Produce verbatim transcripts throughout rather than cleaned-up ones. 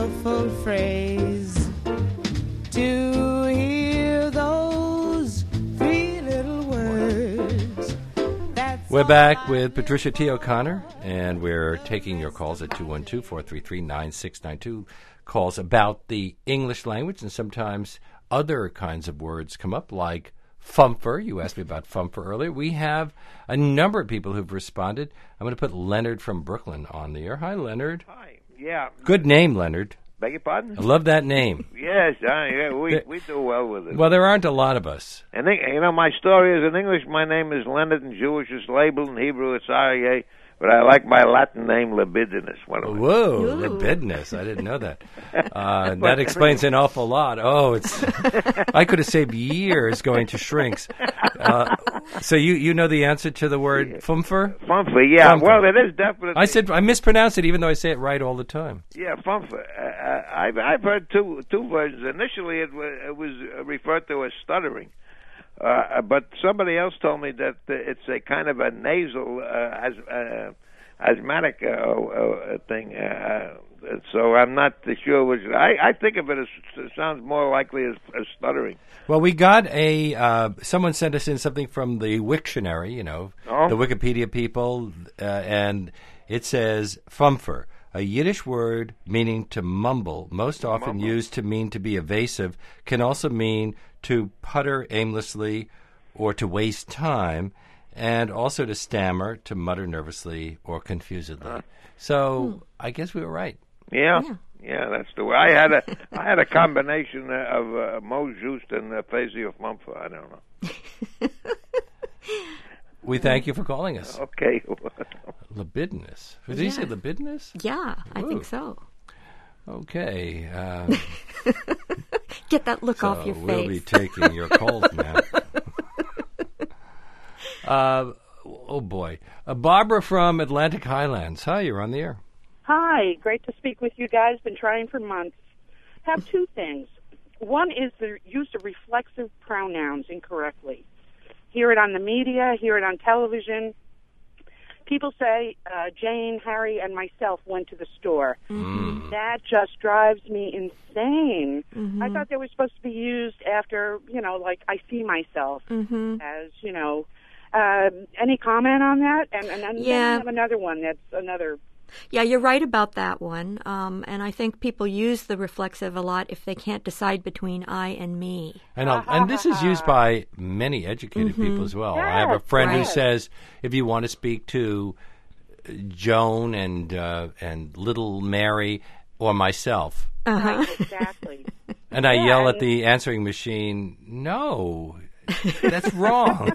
powerful phrase to hear those three little words. That's We're back with Patricia T. O'Connor, and we're taking your calls at two one two, four three three, nine six nine two, calls about the English language, and sometimes other kinds of words come up, like fumfer. You asked me about fumfer earlier. We have a number of people who've responded. I'm going to put Leonard from Brooklyn on the air. Hi, Leonard. Hi. Yeah. Good name, Leonard. Beg your pardon? I love that name. Yes, uh, yeah, we we do well with it. Well, there aren't a lot of us. And they, you know, my story is in English. My name is Leonard. In Jewish, it's labeled. In Hebrew, it's Aryeh. But I like my Latin name, Libidinus. One of Whoa, Ooh. libidinous. I didn't know that. Uh, that explains an awful lot. Oh, it's. I could have saved years going to shrinks. Uh, so you, you know the answer to the word fumfer? Fumfer, yeah. Fumfer. Well, it is definitely. I said I mispronounce it even though I say it right all the time. Yeah, fumfer. Uh, I've I've heard two two versions. Initially, it was, it was referred to as stuttering. Uh, but somebody else told me that uh, it's a kind of a nasal, uh, as, uh, asthmatic uh, uh, thing. Uh, so I'm not sure which. I, I think of it as it sounds more likely as, as stuttering. Well, we got a uh, someone sent us in something from the Wiktionary, you know, Oh. the Wikipedia people, uh, and it says fumfer, a Yiddish word meaning to mumble, most often Mumble. used to mean to be evasive, can also mean to putter aimlessly or to waste time, and also to stammer, to mutter nervously or confusedly. So I guess we were right. Yeah, Yeah. yeah, that's the way. I had a I had a combination of uh, Mo Just and uh, Phasio Mumfer. I don't know. We thank you for calling us. Okay. Libidinous. Did you say Yeah. libidinous? Yeah, I Ooh. think so. Okay. Um, Get that look off So your we'll be face. taking your calls now. uh, oh, boy. Uh, Barbara from Atlantic Highlands. Hi, you're on the air. Hi, great to speak with you guys. Been trying for months. Have two things. One is the use of reflexive pronouns incorrectly. Hear it on the media, hear it on television. People say, uh, Jane, Harry, and myself went to the store. Mm. That just drives me insane. Mm-hmm. I thought they were supposed to be used after, you know, like I see myself Mm-hmm. as, you know. Uh, any comment on that? And, and, and then Yeah. I have another one that's another. Yeah, you're right about that one. Um, and I think people use the reflexive a lot if they can't decide between I and me. And, I'll, and this is used by many educated people as well. I have a Yes, friend who right. says, if you want to speak to Joan and uh, and little Mary or myself, Uh-huh. Right, exactly. and I Yeah, yell at and- the answering machine, no, that's wrong.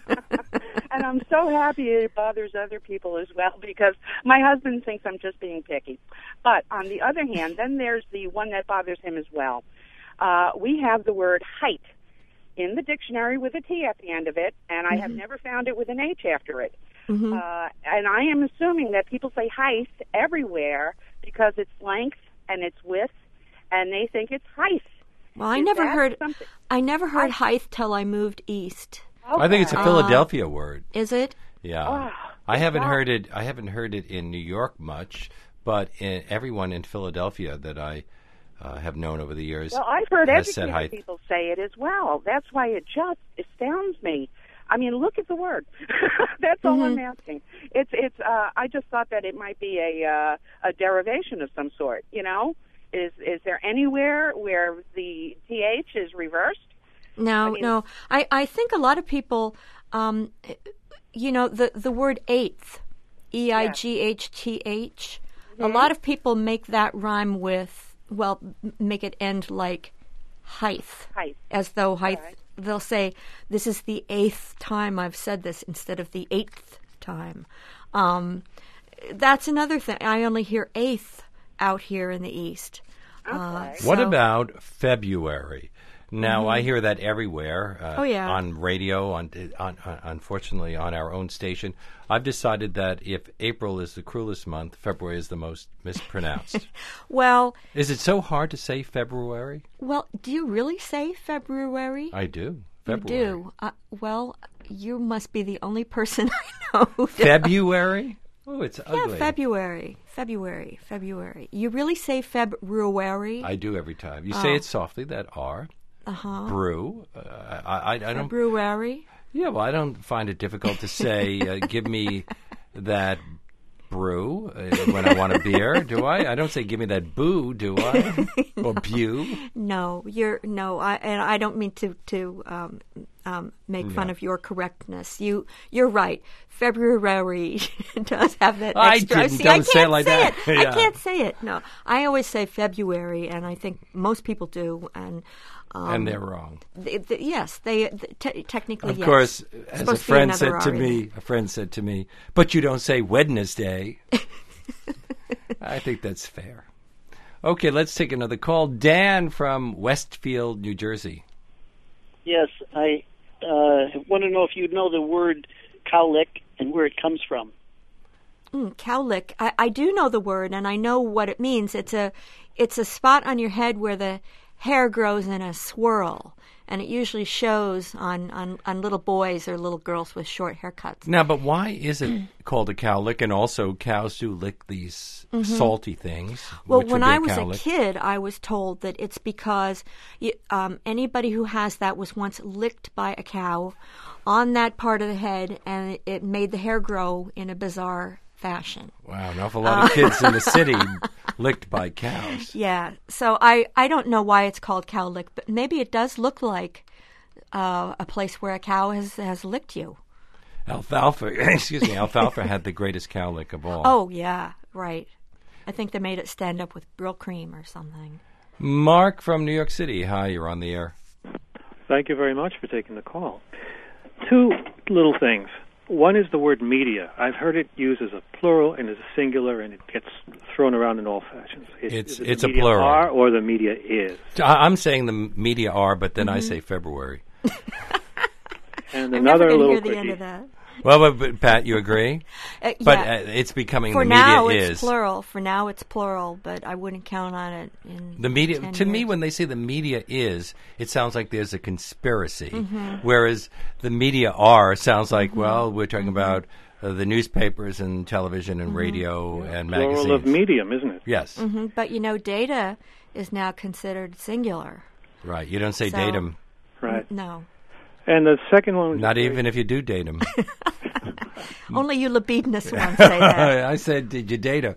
And I'm so happy it bothers other people as well because my husband thinks I'm just being picky. But on the other hand, then there's the one that bothers him as well. Uh, we have the word height in the dictionary with a T at the end of it, and I have never found it with an H after it. Mm-hmm. Uh, and I am assuming that people say height everywhere because it's length and it's width, and they think it's height. Well, I Is never that heard. something- I never heard height till I moved east. I think it's a Okay. Philadelphia word. Is it? Yeah, Oh, I haven't wow. heard it. I haven't heard it in New York much, but in, everyone in Philadelphia that I uh, have known over the years Well, I've heard has said educated height. people say it as well. That's why it just astounds me. I mean, look at the word. That's all I'm asking. It's it's. Uh, I just thought that it might be a uh, a derivation of some sort. You know, is is there anywhere where the th is reversed? No, I mean- no. I, I think a lot of people, um, you know, the, the word eighth, E I G H T H, a lot of people make that rhyme with, well, m- make it end like height, Height. as though height, Right. they'll say, this is the eighth time I've said this instead of the eighth time. Um, that's another thing. I only hear eighth out here in the East. Uh, What so- about February? Now I hear that everywhere. Uh, Oh, yeah. On radio, on, on, on unfortunately on our own station. I've decided that if April is the cruelest month, February is the most mispronounced. Well, Is it so hard to say February? well, do you really say February? I do. You February. do. Uh, well, you must be the only person I know. Who does. February? Oh, it's Yeah, ugly. February, February, February. You really say February? I do every time. You Oh. say it softly, that R. Uh-huh. Brew. Uh, I, I, I don't. February? Yeah, well, I don't find it difficult to say, uh, give me that brew uh, when I want a beer, do I? I don't say, give me that boo, do I? Or bew. No, you're no, I and I don't mean to to um, um, make fun Yeah. of your correctness. You you're right. February does have that I extra. didn't- See, don't I can't say it like that. It. I Yeah. can't say it. No, I always say February, and I think most people do. And um, And they're wrong. th- th- yes, they th- te- technically. Of yes. course, as a Supposed to be friend another said to R in me, it. a friend said to me, but you don't say Wednesday. I think that's fair. Okay, let's take another call. Dan from Westfield, New Jersey. Yes, I uh, want to know if you know the word cowlick and where it comes from. Mm, cowlick. I, I do know the word, and I know what it means. It's a, it's a spot on your head where the hair grows in a swirl, and it usually shows on, on, on little boys or little girls with short haircuts. Now, but why is it called a cowlick? And also, cows do lick these salty things. Mm-hmm. Well, which when would be I was cowlick. a kid, I was told that it's because you, um, anybody who has that was once licked by a cow on that part of the head, and it, it made the hair grow in a bizarre fashion. Wow, an awful lot of kids in the city licked by cows. Yeah, so I, I don't know why it's called cowlick, but maybe it does look like uh, a place where a cow has, has licked you. Alfalfa, excuse me, alfalfa had the greatest cowlick of all. Oh, yeah, right. I think they made it stand up with Brill cream or something. Mark from New York City. Hi, you're on the air. Thank you very much for taking the call. Two little things. One is the word media. I've heard it used as a plural and as a singular, and it gets thrown around in all fashions. Is, It's- is it it's the a media plural. Are or the media is. I- I'm saying the media are, but then I Mm-hmm. say February. And I'm another never going to little hear the quickie. end of that. Well, but, but Pat, you agree? Uh, But yeah. uh, it's becoming For the now, media it's is. plural. For now, it's plural, but I wouldn't count on it in The media, ten to me, years. when they say the media is, it sounds like there's a conspiracy. Mm-hmm. Whereas the media are sounds like, well, we're talking about uh, the newspapers and television and radio and magazines. Plural of medium, isn't it? Yes, Mhm, but you know, data is now considered singular. right. You don't say So- datum, Right. No, And the second one was not even if you do datum. only you libidinous ones say that. I said, did you data?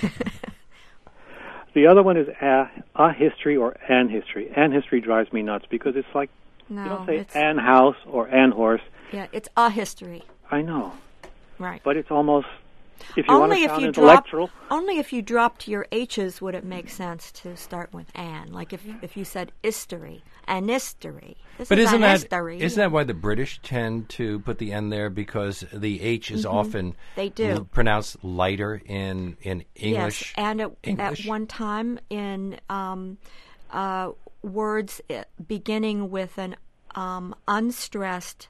the other one is a, a history or an history. An history drives me nuts because it's like No, you don't say it's an house or an horse. yeah, it's a history, I know, right? but it's almost if you want Only to if sound you intellectual. drop, only if you dropped your H's would it make sense to start with an. Like if if you said istory, an history. This But is isn't an that history. isn't that why the British tend to put the N there, because the H is often Mm-hmm. They do. l- pronounced lighter in in English. Yes, and at, English. at one time in um, uh, words uh, beginning with an um, unstressed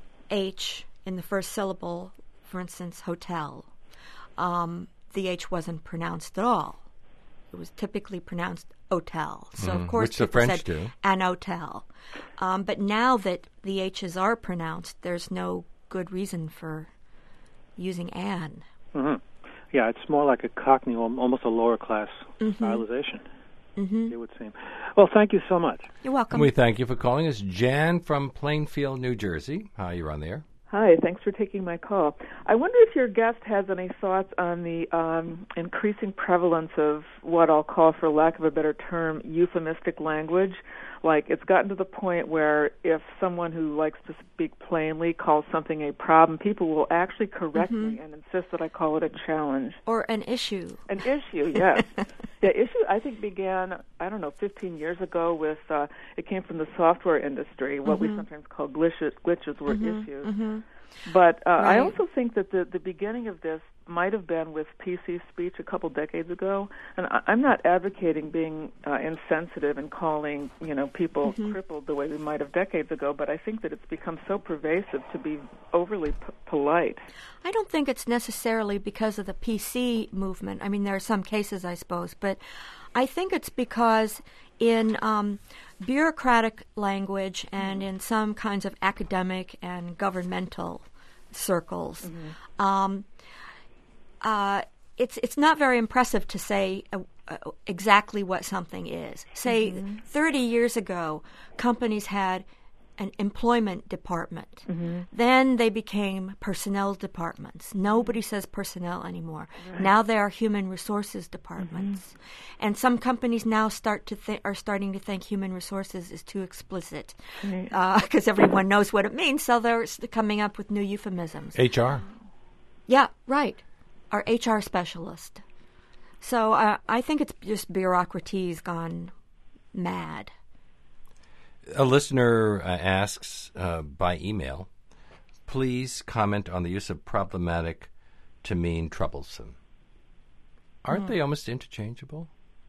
H in the first syllable, for instance, hotel, um, the H wasn't pronounced at all. It was typically pronounced hotel. So, of course, which the people French said do. an hotel. Um, but now that the H's are pronounced, there's no good reason for using an. hmm Yeah, it's more like a Cockney, al- almost a lower class Mm-hmm. stylization. Mm-hmm. It would seem. Well, thank you so much. You're welcome. We thank you for calling us. Jan from Plainfield, New Jersey. Hi, you're on the air. Hi, thanks for taking my call. I wonder if your guest has any thoughts on the um, increasing prevalence of what I'll call, for lack of a better term, euphemistic language. Like, it's gotten to the point where if someone who likes to speak plainly calls something a problem, people will actually correct Mm-hmm. me and insist that I call it a challenge. Or an issue. An issue, yes. The issue, I think, began, I don't know, fifteen years ago with, uh, it came from the software industry. What Mm-hmm. we sometimes call glitches, glitches were issues. But uh, I Right. also think that the, the beginning of this might have been with P C speech a couple decades ago. And I, I'm not advocating being uh, insensitive and calling, you know, people crippled the way we might have decades ago, but I think that it's become so pervasive to be overly p- polite. I don't think it's necessarily because of the P C movement. I mean, there are some cases, I suppose, but I think it's because in um, bureaucratic language and in some kinds of academic and governmental circles, um, uh, it's it's not very impressive to say uh, uh, exactly what something is. Say mm-hmm. thirty years ago, companies had an employment department. Mm-hmm. Then they became personnel departments. Nobody says personnel anymore. Right. Now there are human resources departments. Mm-hmm. And some companies now start to th- are starting to think human resources is too explicit because mm-hmm. uh, everyone knows what it means, so they're coming up with new euphemisms. H R? Yeah, right. Our H R specialist. So uh, I think it's just bureaucraty's gone mad. A listener uh, asks uh, by email, please comment on the use of problematic to mean troublesome. Aren't mm. they almost interchangeable?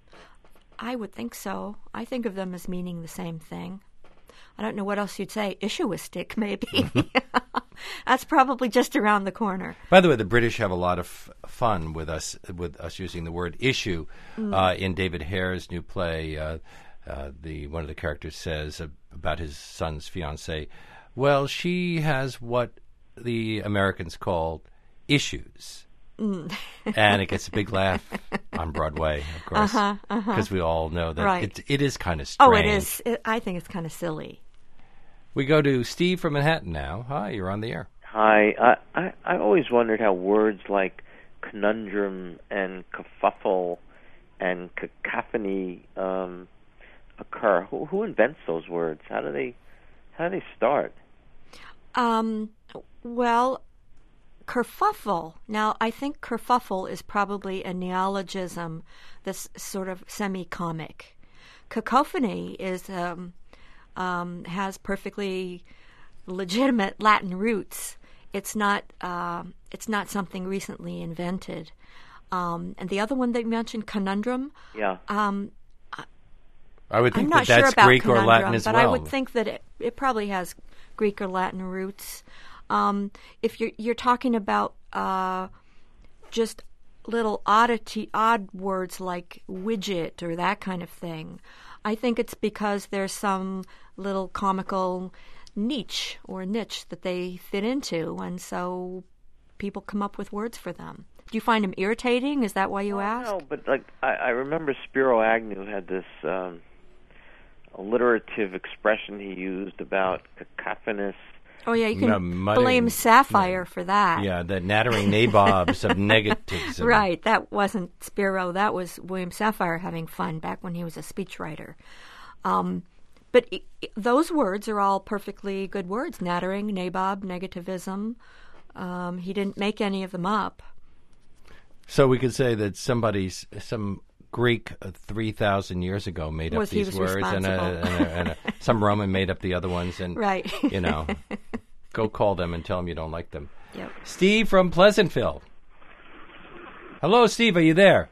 I would think so. I think of them as meaning the same thing. I don't know what else you'd say. Issuistic, maybe. That's probably just around the corner. By the way, the British have a lot of f- fun with us with us using the word issue. Mm. Uh, in David Hare's new play, uh, Uh, the one of the characters says uh, about his son's fiancée, well, she has what the Americans call issues. Mm. And it gets a big laugh on Broadway, of course, because uh-huh, uh-huh. we all know that right. it, it is kind of strange. Oh, it is. It, I think it's kind of silly. We go to Steve from Manhattan now. Hi, you're on the air. Hi. I, I, I always wondered how words like conundrum and kerfuffle and cacophony um, occur. Who, who invents those words? How do they how do they start? Um, well, kerfuffle. Now, I think kerfuffle is probably a neologism that's sort of semi-comic. Cacophony is um, um, has perfectly legitimate Latin roots. It's not uh, it's not something recently invented. Um, and the other one that you mentioned, conundrum. Yeah. Um, I would think I'm not that that's sure about Greek or conundrum, Latin as but well. I would think that it, it probably has Greek or Latin roots. Um, if you're you're talking about uh, just little oddity, odd words like widget or that kind of thing, I think it's because there's some little comical niche or niche that they fit into, and so people come up with words for them. Do you find them irritating? Is that why you oh, ask? No, but like I, I remember Spiro Agnew had this um, alliterative expression he used about cacophonous. Oh yeah, you can no, mudding, blame Sapphire yeah. for that. Yeah, the nattering nabobs of negatives. Right, that wasn't Spiro. That was William Sapphire having fun back when he was a speechwriter. Um, but it, it, those words are all perfectly good words: nattering, nabob, negativism. Um, he didn't make any of them up. So we could say that somebody's some Greek uh, three thousand years ago made was up these words, and, a, and, a, and a, some Roman made up the other ones, and right. you know, go call them and tell them you don't like them. Yep. Steve from Pleasantville. Hello, Steve. Are you there?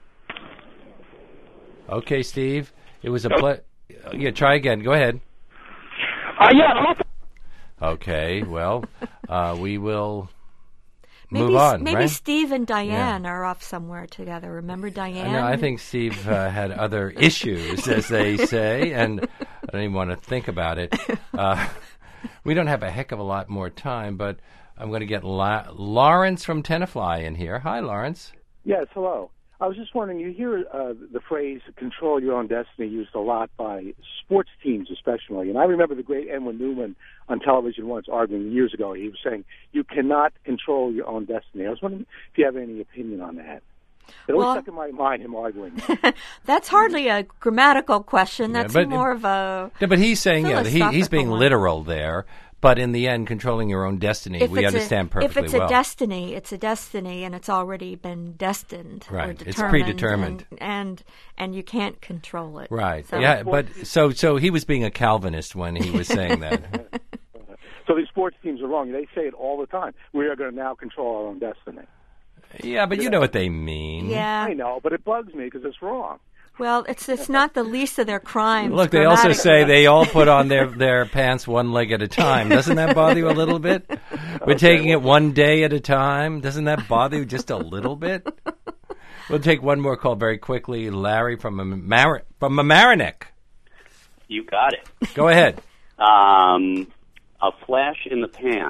Okay, Steve. It was a ple- yeah. Try again. Go ahead. Uh, yeah. Okay. Well, uh, we will. Maybe, Move on, maybe right? Steve and Diane yeah. are off somewhere together. Remember Diane? No, I think Steve uh, had other issues, as they say, and I don't even want to think about it. Uh, we don't have a heck of a lot more time, but I'm going to get La- Lawrence from Tenafly in here. Hi, Lawrence. Yes, hello. I was just wondering, you hear uh, the phrase control your own destiny used a lot by sports teams especially. And I remember the great Edwin Newman on television once arguing years ago. He was saying, you cannot control your own destiny. I was wondering if you have any opinion on that. It always well, stuck in my mind, him arguing. That's hardly a grammatical question. Yeah, That's but, more of a yeah, But he's saying, yeah, he, he's being one. literal there. But in the end, controlling your own destiny, if we understand a, perfectly well. If it's well. a destiny, it's a destiny, and it's already been destined right. or determined. It's predetermined. And, and and you can't control it. Right. So. Yeah, but so so he was being a Calvinist when he was saying that. So these sports teams are wrong. They say it all the time. We are going to now control our own destiny. Yeah, but you know what they mean. Yeah. I know, but it bugs me because it's wrong. Well, it's it's not the least of their crimes. Look, they also say they all put on their, their pants one leg at a time. Doesn't that bother you a little bit? We're okay, taking well, it one day at a time. Doesn't that bother you just a little bit? We'll take one more call very quickly. Larry from a Mar- from Mamaroneck. You got it. Go ahead. Um, a flash in the pan.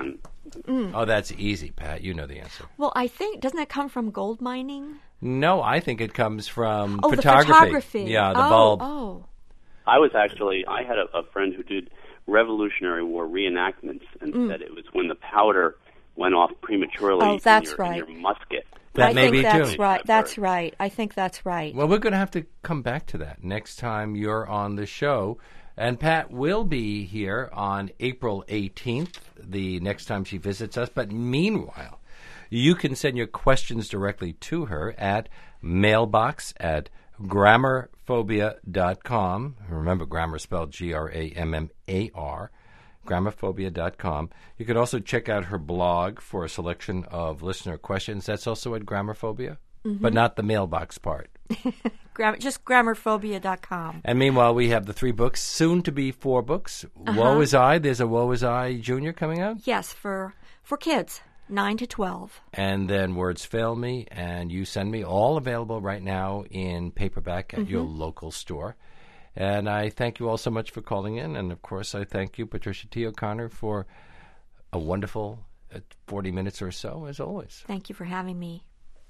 Mm. Oh, that's easy, Pat. You know the answer. Well, I think, doesn't that come from gold mining? No, I think it comes from oh, photography. The photography. Yeah, the oh, bulb. Oh. I was actually, I had a, a friend who did Revolutionary War reenactments and Mm. said it was when the powder went off prematurely Oh, that's in, your, right. in your musket. That I may think be that's too. right. That's right. I think that's right. Well, we're going to have to come back to that next time you're on the show. And Pat will be here on April eighteenth, the next time she visits us. But meanwhile, you can send your questions directly to her at mailbox at grammarphobia dot com. Remember, grammar spelled G R A M M A R, grammarphobia dot com. You can also check out her blog for a selection of listener questions. That's also at Grammarphobia, Mm-hmm. but not the mailbox part. Gram- just grammarphobia dot com. And meanwhile, we have the three books, soon to be four books. Uh-huh. Woe Is I. There's a Woe Is I Junior coming out. Yes, for for kids, nine to twelve. And then Words Fail Me and You Send Me, all available right now in paperback at Mm-hmm. your local store. And I thank you all so much for calling in. And, of course, I thank you, Patricia T. O'Connor, for a wonderful uh, forty minutes or so, as always. Thank you for having me.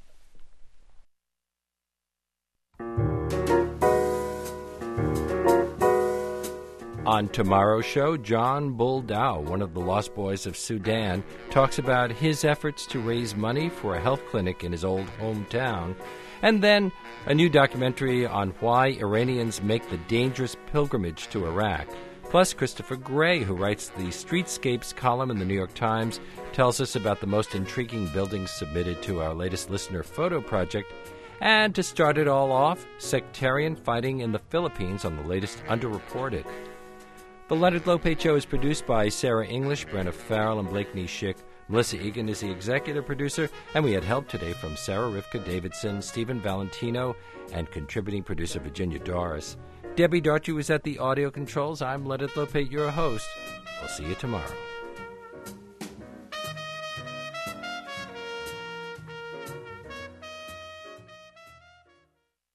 On tomorrow's show, John Bull Dow, one of the Lost Boys of Sudan, talks about his efforts to raise money for a health clinic in his old hometown. And then a new documentary on why Iranians make the dangerous pilgrimage to Iraq. Plus, Christopher Gray, who writes the Streetscapes column in the New York Times, tells us about the most intriguing buildings submitted to our latest listener photo project. And to start it all off, sectarian fighting in the Philippines on the latest Underreported. The Leonard Lopate Show is produced by Sarah English, Brenna Farrell, and Blake Schick. Melissa Egan is the executive producer, and we had help today from Sarah Rivka Davidson, Stephen Valentino, and contributing producer Virginia Doris. Debbie Darchu is at the audio controls. I'm Leonard Lopate, your host. We'll see you tomorrow.